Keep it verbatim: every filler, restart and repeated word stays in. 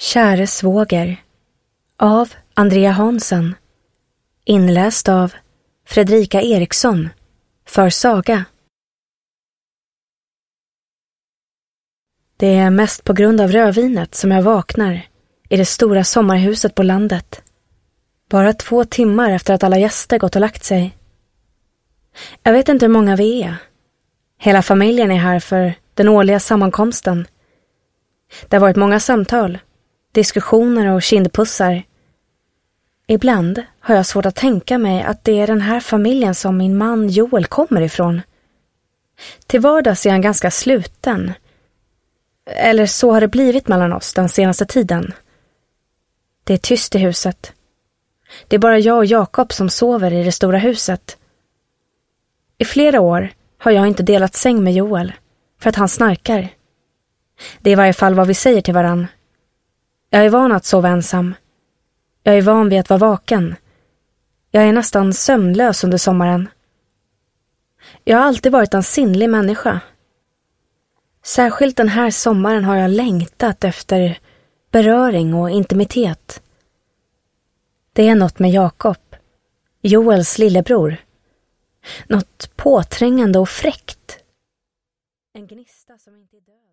Käre svåger av Andrea Hansen. Inläst av Fredrika Eriksson för Saga. Det är mest på grund av rödvinet som jag vaknar i det stora sommarhuset på landet. Bara två timmar efter att alla gäster gått och lagt sig. Jag vet inte hur många vi är. Hela familjen är här för den årliga sammankomsten. Det har varit många samtal, diskussioner och kindpussar. Ibland har jag svårt att tänka mig att det är den här familjen som min man Joel kommer ifrån. Till vardags är han ganska sluten. Eller så har det blivit mellan oss den senaste tiden. Det är tyst i huset. Det är bara jag och Jakob som sover i det stora huset. I flera år har jag inte delat säng med Joel för att han snarkar. Det är i varje fall vad vi säger till varann. Jag är van att sova ensam. Jag är van vid att vara vaken. Jag är nästan sömnlös under sommaren. Jag har alltid varit en sinnlig människa. Särskilt den här sommaren har jag längtat efter beröring och intimitet. Det är något med Jakob, Joels lillebror. Något påträngande och fräckt. En gnista som inte är död.